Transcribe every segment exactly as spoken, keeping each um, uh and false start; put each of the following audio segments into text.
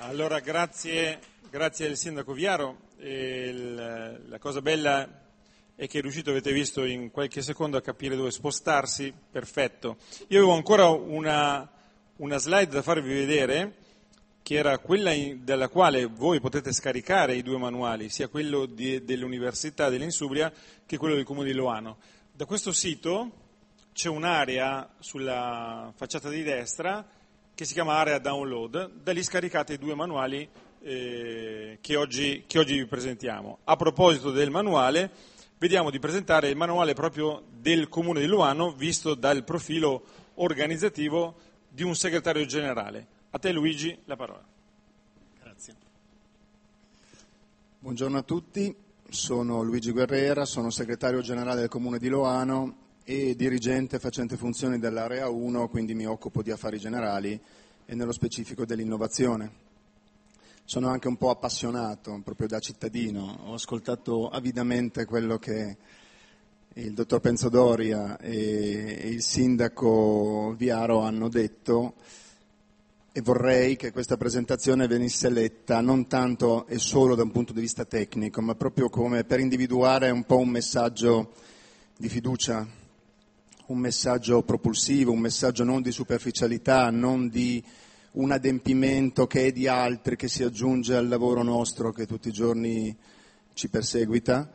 Allora, grazie, grazie al sindaco Viaro. E il, la cosa bella è che è riuscito, avete visto, in qualche secondo a capire dove spostarsi, perfetto. Io avevo ancora una, una slide da farvi vedere, che era quella in, dalla quale voi potete scaricare i due manuali, sia quello di, dell'Università dell'Insubria che quello del Comune di Loano. Da questo sito c'è un'area sulla facciata di destra che si chiama area download, da lì scaricate i due manuali eh, che, oggi, che oggi vi presentiamo. A proposito del manuale, vediamo di presentare il manuale proprio del Comune di Loano, visto dal profilo organizzativo di un segretario generale. A te Luigi, la parola. Grazie. Buongiorno a tutti, sono Luigi Guerrera, sono segretario generale del Comune di Loano e dirigente facente funzioni dell'area uno, quindi mi occupo di affari generali e nello specifico dell'innovazione. Sono anche un po' appassionato, proprio da cittadino, ho ascoltato avidamente quello che il dottor Pensodoria e il sindaco Viaro hanno detto e vorrei che questa presentazione venisse letta non tanto e solo da un punto di vista tecnico, ma proprio come per individuare un po' un messaggio di fiducia, un messaggio propulsivo, un messaggio non di superficialità, non di un adempimento che è di altri, che si aggiunge al lavoro nostro che tutti i giorni ci perseguita.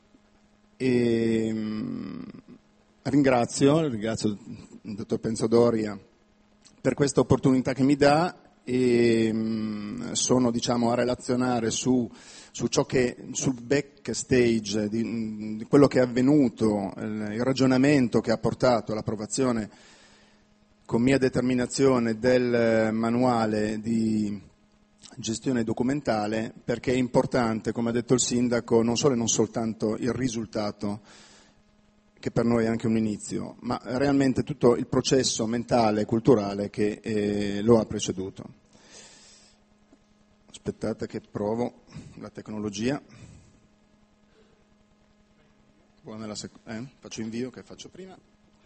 E, mh, ringrazio, ringrazio il dottor Pensodoria per questa opportunità che mi dà e mh, sono diciamo, a relazionare su, su ciò che, sul backstage di, di quello che è avvenuto, il, il ragionamento che ha portato all'approvazione con mia determinazione del manuale di gestione documentale, perché è importante, come ha detto il sindaco, non solo e non soltanto il risultato, che per noi è anche un inizio, ma realmente tutto il processo mentale e culturale che eh, lo ha preceduto. Aspettate che provo la tecnologia. Buona sec- eh? Faccio invio che faccio prima.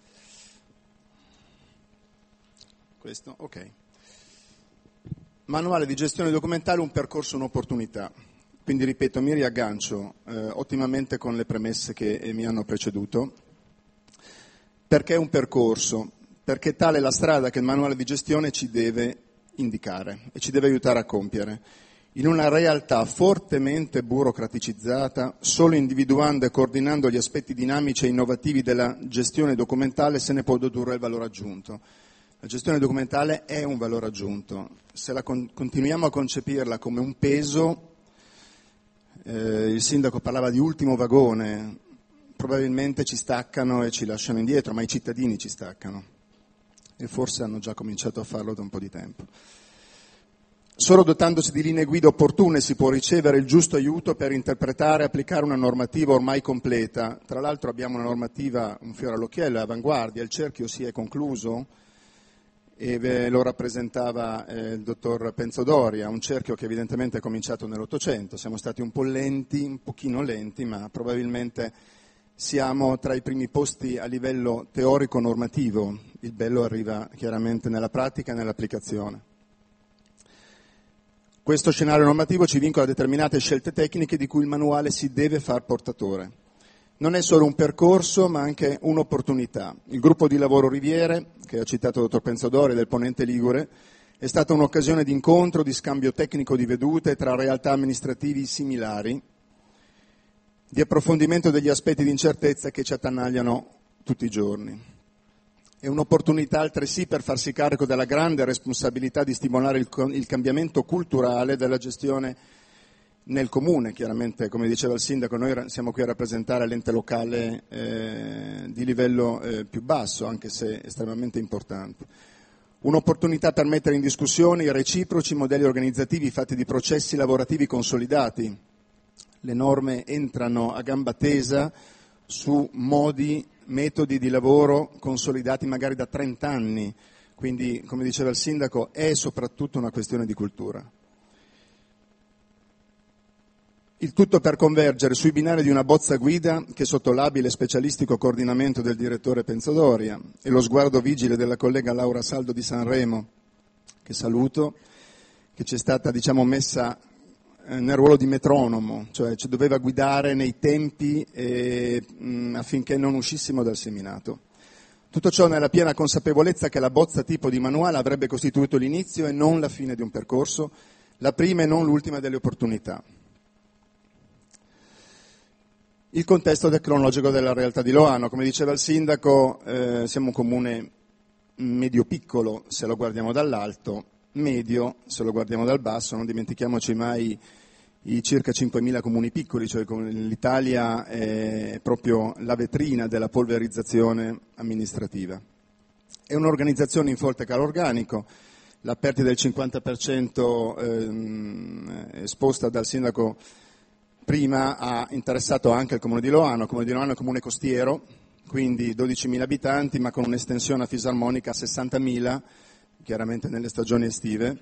Questo, ok. Manuale di gestione documentale, un percorso, un'opportunità. Quindi ripeto, mi riaggancio eh, ottimamente con le premesse che eh, mi hanno preceduto. Perché un percorso? Perché tale è la strada che il manuale di gestione ci deve indicare e ci deve aiutare a compiere. In una realtà fortemente burocraticizzata, solo individuando e coordinando gli aspetti dinamici e innovativi della gestione documentale se ne può dedurre il valore aggiunto. La gestione documentale è un valore aggiunto. Se la con- continuiamo a concepirla come un peso, eh, il sindaco parlava di ultimo vagone, probabilmente ci staccano e ci lasciano indietro, ma i cittadini ci staccano e forse hanno già cominciato a farlo da un po' di tempo. Solo dotandosi di linee guida opportune si può ricevere il giusto aiuto per interpretare e applicare una normativa ormai completa. Tra l'altro abbiamo una normativa, un fiore all'occhiello, è avanguardia, il cerchio si è concluso e ve lo rappresentava eh, il dottor Pensodoria, un cerchio che evidentemente è cominciato nell'Ottocento. Siamo stati un po' lenti, un pochino lenti, ma probabilmente siamo tra i primi posti a livello teorico-normativo, il bello arriva chiaramente nella pratica e nell'applicazione. Questo scenario normativo ci vincola a determinate scelte tecniche di cui il manuale si deve far portatore. Non è solo un percorso, ma anche un'opportunità. Il gruppo di lavoro Riviere, che ha citato il dottor Pensodoria, del Ponente Ligure, è stata un'occasione di incontro, di scambio tecnico di vedute tra realtà amministrativi similari, di approfondimento degli aspetti di incertezza che ci attanagliano tutti i giorni. È un'opportunità altresì per farsi carico della grande responsabilità di stimolare il, il cambiamento culturale della gestione nel comune. Chiaramente, come diceva il sindaco, noi siamo qui a rappresentare l'ente locale eh, di livello eh, più basso, anche se estremamente importante. Un'opportunità per mettere in discussione i reciproci modelli organizzativi fatti di processi lavorativi consolidati. Le norme entrano a gamba tesa su modi, metodi di lavoro consolidati magari da trenta anni, quindi, come diceva il sindaco, è soprattutto una questione di cultura. Il tutto per convergere sui binari di una bozza guida che, sotto l'abile e specialistico coordinamento del direttore Pensodoria e lo sguardo vigile della collega Laura Saldo di Sanremo, che saluto, che ci è stata, diciamo, messa eh, nel ruolo di metronomo, cioè ci doveva guidare nei tempi eh, mh, affinché non uscissimo dal seminato. Tutto ciò nella piena consapevolezza che la bozza tipo di manuale avrebbe costituito l'inizio e non la fine di un percorso, la prima e non l'ultima delle opportunità. Il contesto tecnologico della realtà di Loano, come diceva il sindaco, eh, siamo un comune medio-piccolo se lo guardiamo dall'alto, medio se lo guardiamo dal basso, non dimentichiamoci mai i circa cinquemila comuni piccoli, cioè l'Italia è proprio la vetrina della polverizzazione amministrativa. È un'organizzazione in forte calo organico, la perdita del cinquanta per cento ehm, esposta dal sindaco prima ha interessato anche il comune di Loano. Il comune di Loano è un comune costiero, quindi dodicimila abitanti, ma con un'estensione a fisarmonica a sessantamila, chiaramente nelle stagioni estive.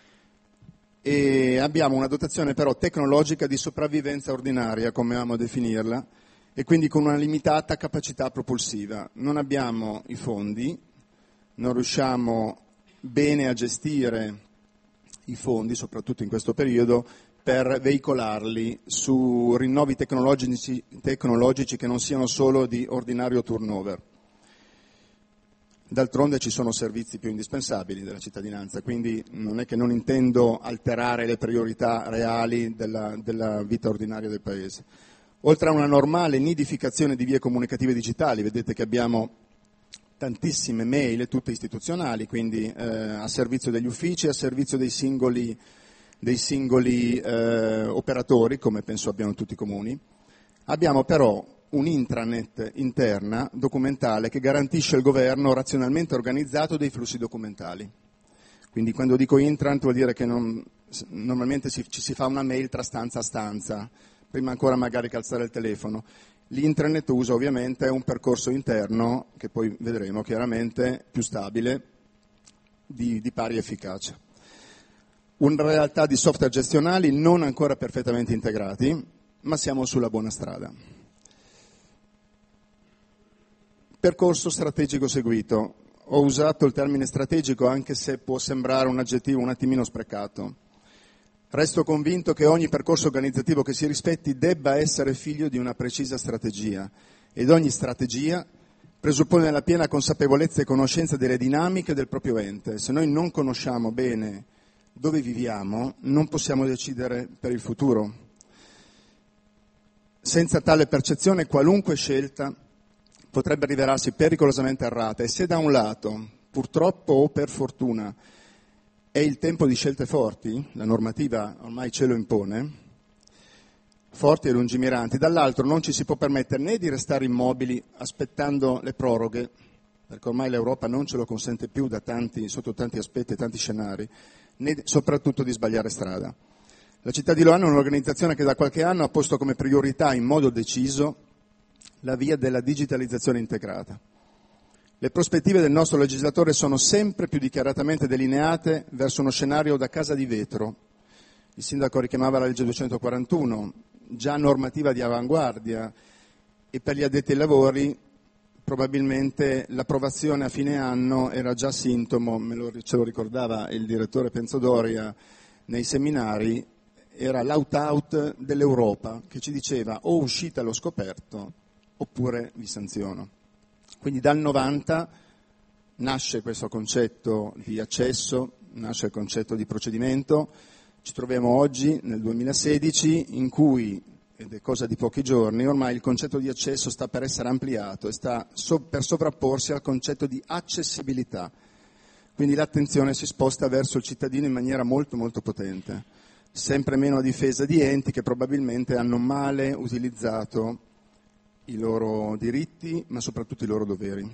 E abbiamo una dotazione però tecnologica di sopravvivenza ordinaria, come amiamo definirla, e quindi con una limitata capacità propulsiva. Non abbiamo i fondi, non riusciamo bene a gestire i fondi, soprattutto in questo periodo, per veicolarli su rinnovi tecnologici, tecnologici che non siano solo di ordinario turnover. D'altronde ci sono servizi più indispensabili della cittadinanza, quindi non è che non intendo alterare le priorità reali della, della vita ordinaria del Paese. Oltre a una normale nidificazione di vie comunicative digitali, vedete che abbiamo tantissime mail, tutte istituzionali, quindi eh, a servizio degli uffici, a servizio dei singoli, dei singoli eh, operatori, come penso abbiano tutti i comuni. Abbiamo però un'intranet interna documentale che garantisce il governo razionalmente organizzato dei flussi documentali. Quindi quando dico intranet vuol dire che non, normalmente si, ci si fa una mail tra stanza a stanza, prima ancora magari che alzare il telefono. L'intranet usa ovviamente un percorso interno, che poi vedremo chiaramente, più stabile, di, di pari efficacia. Una realtà di software gestionali non ancora perfettamente integrati, ma siamo sulla buona strada. Percorso strategico seguito. Ho usato il termine strategico anche se può sembrare un aggettivo un attimino sprecato. Resto convinto che ogni percorso organizzativo che si rispetti debba essere figlio di una precisa strategia ed ogni strategia presuppone la piena consapevolezza e conoscenza delle dinamiche del proprio ente. Se noi non conosciamo bene dove viviamo, non possiamo decidere per il futuro. Senza tale percezione qualunque scelta potrebbe rivelarsi pericolosamente errata e se da un lato, purtroppo o per fortuna, è il tempo di scelte forti, la normativa ormai ce lo impone, forti e lungimiranti, dall'altro non ci si può permettere né di restare immobili aspettando le proroghe, perché ormai l'Europa non ce lo consente più da tanti, sotto tanti aspetti e tanti scenari, né soprattutto di sbagliare strada. La città di Loano è un'organizzazione che da qualche anno ha posto come priorità in modo deciso la via della digitalizzazione integrata. Le prospettive del nostro legislatore sono sempre più dichiaratamente delineate verso uno scenario da casa di vetro. Il sindaco richiamava la legge duecentoquarantuno, già normativa di avanguardia, e per gli addetti ai lavori probabilmente l'approvazione a fine anno era già sintomo, me lo, ce lo ricordava il direttore Penzodoria nei seminari, era l'out-out dell'Europa che ci diceva o uscite allo scoperto oppure vi sanziono. Quindi dal novanta nasce questo concetto di accesso, nasce il concetto di procedimento, ci troviamo oggi nel duemilasedici in cui, ed è cosa di pochi giorni, ormai il concetto di accesso sta per essere ampliato e sta so- per sovrapporsi al concetto di accessibilità. Quindi l'attenzione si sposta verso il cittadino in maniera molto molto potente, sempre meno a difesa di enti che probabilmente hanno male utilizzato i loro diritti, ma soprattutto i loro doveri.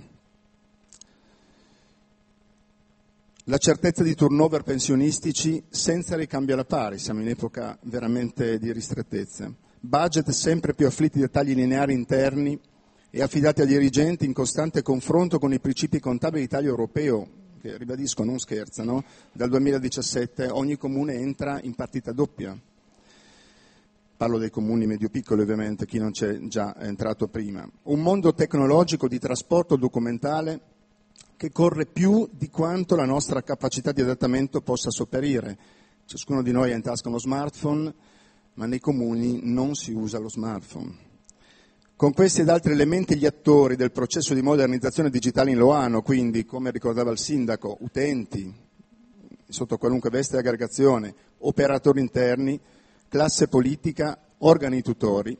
La certezza di turnover pensionistici senza ricambio alla pari, siamo in epoca veramente di ristrettezze. Budget sempre più afflitti da tagli lineari interni e affidati a dirigenti in costante confronto con i principi contabili dell'Italia europeo, che ribadisco non scherzano, dal duemiladiciassette ogni comune entra in partita doppia. Parlo dei comuni medio-piccoli ovviamente, chi non c'è già entrato prima. Un mondo tecnologico di trasporto documentale che corre più di quanto la nostra capacità di adattamento possa sopperire. Ciascuno di noi ha in tasca uno smartphone, ma nei comuni non si usa lo smartphone. Con questi ed altri elementi gli attori del processo di modernizzazione digitale in Loano, quindi, come ricordava il sindaco, utenti, sotto qualunque veste di aggregazione, operatori interni, classe politica, organi tutori,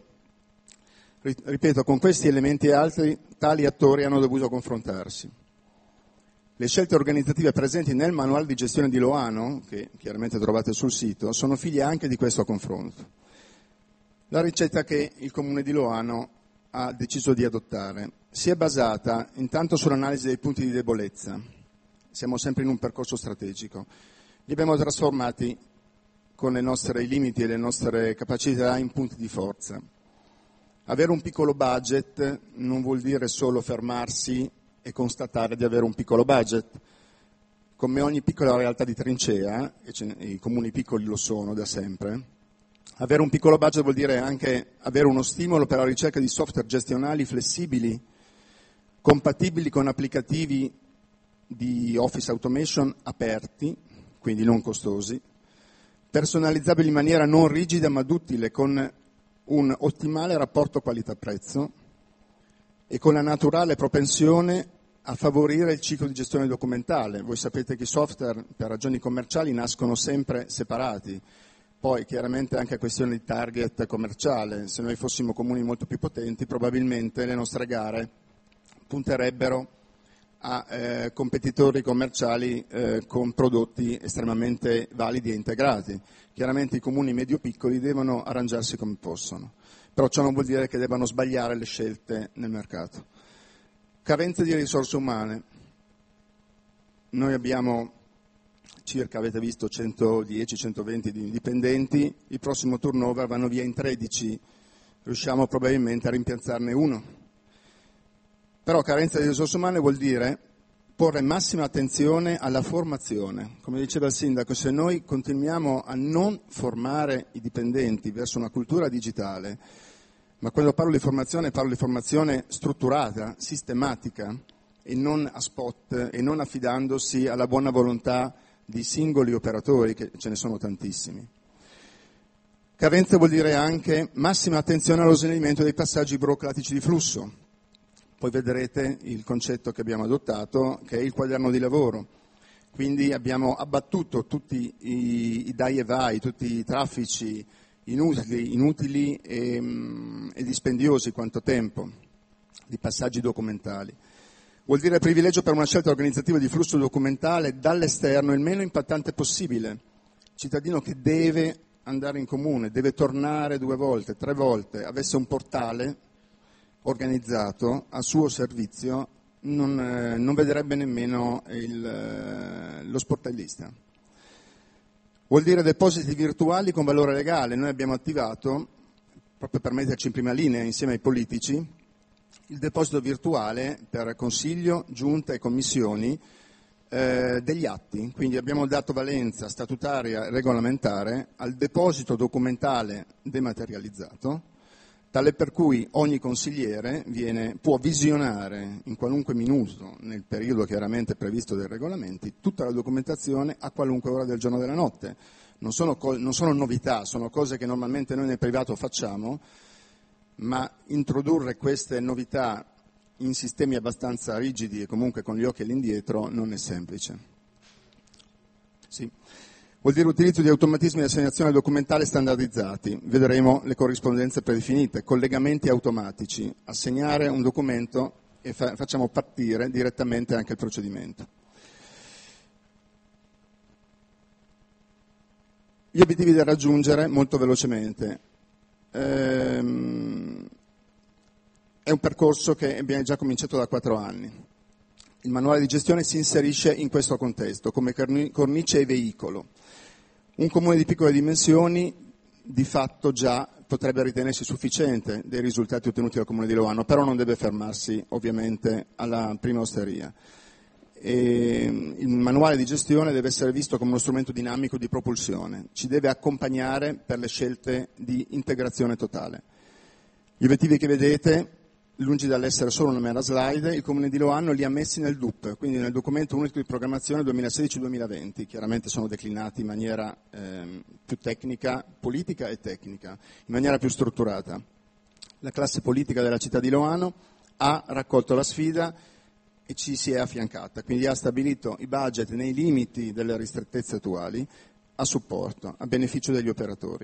ripeto, con questi elementi e altri, tali attori hanno dovuto confrontarsi. Le scelte organizzative presenti nel manuale di gestione di Loano, che chiaramente trovate sul sito, sono figlie anche di questo confronto. La ricetta che il Comune di Loano ha deciso di adottare si è basata intanto sull'analisi dei punti di debolezza. Siamo sempre in un percorso strategico. Li abbiamo trasformati con le nostre limiti e le nostre capacità in punti di forza. Avere un piccolo budget non vuol dire solo fermarsi e constatare di avere un piccolo budget. Come ogni piccola realtà di trincea, e i comuni piccoli lo sono da sempre, avere un piccolo budget vuol dire anche avere uno stimolo per la ricerca di software gestionali flessibili, compatibili con applicativi di Office Automation aperti, quindi non costosi, personalizzabili in maniera non rigida ma duttile, con un ottimale rapporto qualità-prezzo e con la naturale propensione a favorire il ciclo di gestione documentale. Voi sapete che i software per ragioni commerciali nascono sempre separati, poi chiaramente anche questione di target commerciale. Se noi fossimo comuni molto più potenti, probabilmente le nostre gare punterebbero a eh, competitori commerciali eh, con prodotti estremamente validi e integrati. Chiaramente i comuni medio-piccoli devono arrangiarsi come possono, però ciò non vuol dire che debbano sbagliare le scelte nel mercato. Carenze di risorse umane. Noi abbiamo circa, avete visto, centodieci centoventi dipendenti, il prossimo turnover vanno via in tredici, riusciamo probabilmente a rimpiazzarne uno. Però carenza di risorse umane vuol dire porre massima attenzione alla formazione. Come diceva il sindaco, se noi continuiamo a non formare i dipendenti verso una cultura digitale, ma quando parlo di formazione parlo di formazione strutturata, sistematica e non a spot e non affidandosi alla buona volontà di singoli operatori, che ce ne sono tantissimi. Carenza vuol dire anche massima attenzione allo snellimento dei passaggi burocratici di flusso. Poi vedrete il concetto che abbiamo adottato, che è il quaderno di lavoro. Quindi abbiamo abbattuto tutti i, i dai e vai, tutti i traffici inutili, inutili e, e dispendiosi quanto tempo, di passaggi documentali. Vuol dire privilegio per una scelta organizzativa di flusso documentale dall'esterno il meno impattante possibile. Cittadino che deve andare in comune, deve tornare due volte, tre volte, avesse un portale organizzato a suo servizio, non, eh, non vedrebbe nemmeno il, eh, lo sportellista. Vuol dire depositi virtuali con valore legale. Noi abbiamo attivato, proprio per metterci in prima linea insieme ai politici, il deposito virtuale per consiglio, giunta e commissioni eh, degli atti. Quindi abbiamo dato valenza statutaria e regolamentare al deposito documentale dematerializzato, tale per cui ogni consigliere viene, può visionare in qualunque minuto, nel periodo chiaramente previsto dai regolamenti, tutta la documentazione a qualunque ora del giorno e della notte. Non sono, co- non sono novità, sono cose che normalmente noi nel privato facciamo, ma introdurre queste novità in sistemi abbastanza rigidi e comunque con gli occhi all'indietro non è semplice. Sì. Vuol dire utilizzo di automatismi di assegnazione documentale standardizzati, vedremo le corrispondenze predefinite, collegamenti automatici, assegnare un documento e fa- facciamo partire direttamente anche il procedimento. Gli obiettivi da raggiungere molto velocemente. Ehm, è un percorso che abbiamo già cominciato da quattro anni. Il manuale di gestione si inserisce in questo contesto come cornice e veicolo. Un comune di piccole dimensioni di fatto già potrebbe ritenersi sufficiente dei risultati ottenuti dal Comune di Loano, però non deve fermarsi ovviamente alla prima osteria. E il manuale di gestione deve essere visto come uno strumento dinamico di propulsione, ci deve accompagnare per le scelte di integrazione totale. Gli obiettivi che vedete lungi dall'essere solo una mera slide, il Comune di Loano li ha messi nel D U P, quindi nel documento unico di programmazione duemilasedici duemilaventi, chiaramente sono declinati in maniera ehm, più tecnica, politica e tecnica, in maniera più strutturata. La classe politica della città di Loano ha raccolto la sfida e ci si è affiancata, quindi ha stabilito i budget nei limiti delle ristrettezze attuali a supporto, a beneficio degli operatori.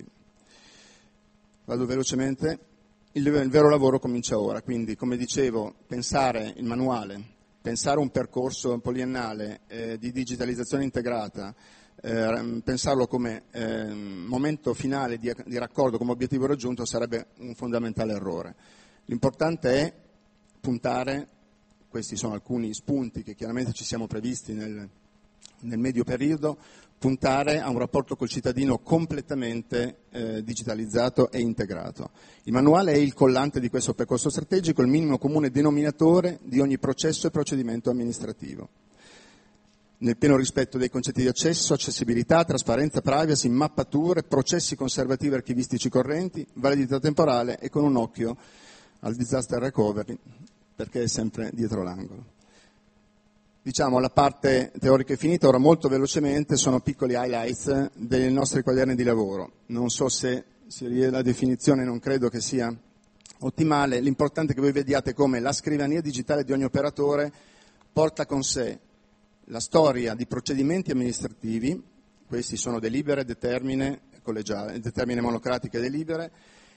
Vado velocemente. Il, il vero lavoro comincia ora, quindi come dicevo, pensare il manuale, pensare un percorso poliennale eh, di digitalizzazione integrata, eh, pensarlo come eh, momento finale di, di raccordo come obiettivo raggiunto sarebbe un fondamentale errore. L'importante è puntare, questi sono alcuni spunti che chiaramente ci siamo previsti nel, nel medio periodo, puntare a un rapporto col cittadino completamente eh, digitalizzato e integrato. Il manuale è il collante di questo percorso strategico, il minimo comune denominatore di ogni processo e procedimento amministrativo, nel pieno rispetto dei concetti di accesso, accessibilità, trasparenza, privacy, mappature, processi conservativi e archivistici correnti, validità temporale e con un occhio al disaster recovery, perché è sempre dietro l'angolo. Diciamo, la parte teorica è finita, ora molto velocemente sono piccoli highlights dei nostri quaderni di lavoro. Non so se, se la definizione non credo che sia ottimale, l'importante è che voi vediate come la scrivania digitale di ogni operatore porta con sé la storia di procedimenti amministrativi, questi sono delibere, determine, collegiali, determine monocratiche e delibere,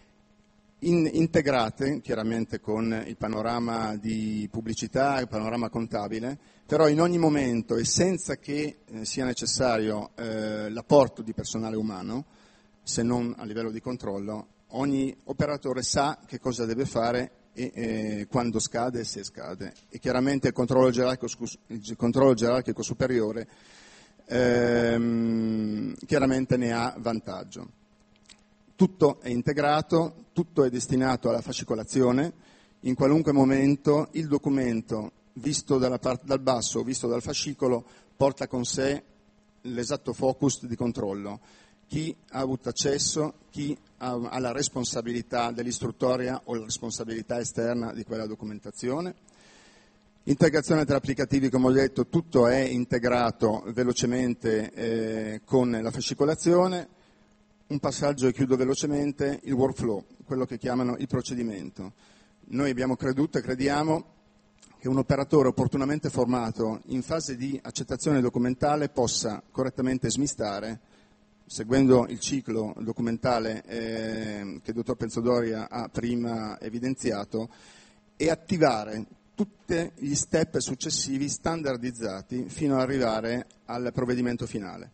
In, integrate chiaramente con il panorama di pubblicità, il panorama contabile, però in ogni momento e senza che eh, sia necessario eh, l'apporto di personale umano, se non a livello di controllo, ogni operatore sa che cosa deve fare e eh, quando scade e se scade. E chiaramente il controllo gerarchico, il controllo gerarchico superiore ehm, chiaramente ne ha vantaggio. Tutto è integrato, tutto è destinato alla fascicolazione, in qualunque momento il documento, visto dalla part- dal basso o visto dal fascicolo, porta con sé l'esatto focus di controllo. Chi ha avuto accesso, chi ha, ha la responsabilità dell'istruttoria o la responsabilità esterna di quella documentazione. Integrazione tra applicativi, come ho detto, tutto è integrato velocemente eh, con la fascicolazione. Un passaggio e chiudo velocemente, il workflow, quello che chiamano il procedimento. Noi abbiamo creduto e crediamo che un operatore opportunamente formato in fase di accettazione documentale possa correttamente smistare, seguendo il ciclo documentale eh, che il dottor Pensodoria ha prima evidenziato, e attivare tutti gli step successivi standardizzati fino ad arrivare al provvedimento finale.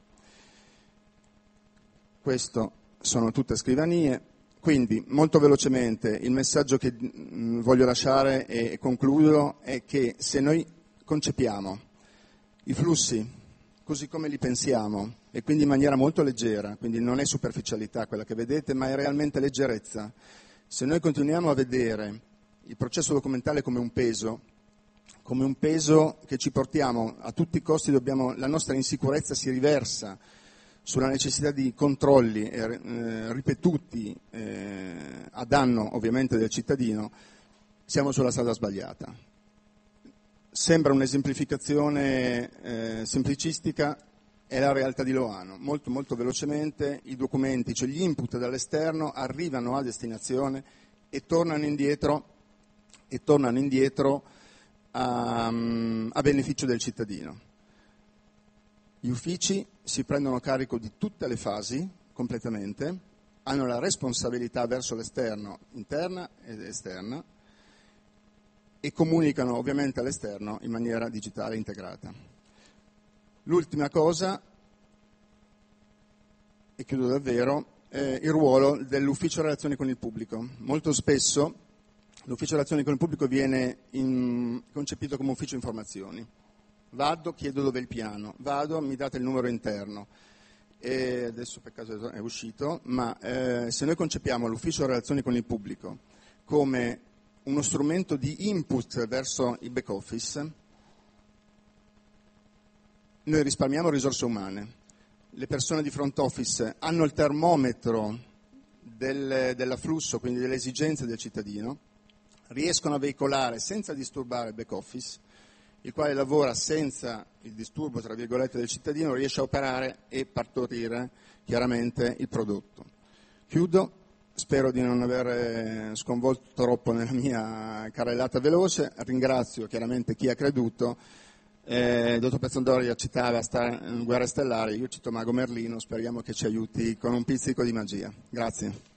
Questo sono tutte scrivanie, quindi molto velocemente il messaggio che mh, voglio lasciare e concludo è che se noi concepiamo i flussi così come li pensiamo e quindi in maniera molto leggera, quindi non è superficialità quella che vedete, ma è realmente leggerezza, se noi continuiamo a vedere il processo documentale come un peso, come un peso che ci portiamo a tutti i costi, dobbiamo, la nostra insicurezza si riversa sulla necessità di controlli eh, ripetuti eh, a danno ovviamente del cittadino, siamo sulla strada sbagliata. Sembra un'esemplificazione eh, semplicistica, è la realtà di Loano. Molto molto velocemente i documenti, cioè gli input dall'esterno, arrivano a destinazione e tornano indietro, e tornano indietro a, a beneficio del cittadino. Gli uffici si prendono carico di tutte le fasi completamente, hanno la responsabilità verso l'esterno, interna ed esterna, e comunicano ovviamente all'esterno in maniera digitale integrata. L'ultima cosa, e chiudo davvero, è il ruolo dell'ufficio relazioni con il pubblico. Molto spesso l'ufficio relazioni con il pubblico viene in, concepito come ufficio informazioni. Vado, chiedo dove è il piano, vado, mi date il numero interno, e adesso per caso è uscito, ma eh, se noi concepiamo l'ufficio relazioni con il pubblico come uno strumento di input verso il back office, noi risparmiamo risorse umane. Le persone di front office hanno il termometro del, dell'afflusso, quindi delle esigenze del cittadino, riescono a veicolare senza disturbare il back office, il quale lavora senza il disturbo, tra virgolette, del cittadino, riesce a operare e partorire chiaramente il prodotto. Chiudo, spero di non aver sconvolto troppo nella mia carrellata veloce, ringrazio chiaramente chi ha creduto. Eh, dottor Pezzondoria citava Star, Guerre Stellari, io cito Mago Merlino, speriamo che ci aiuti con un pizzico di magia. Grazie.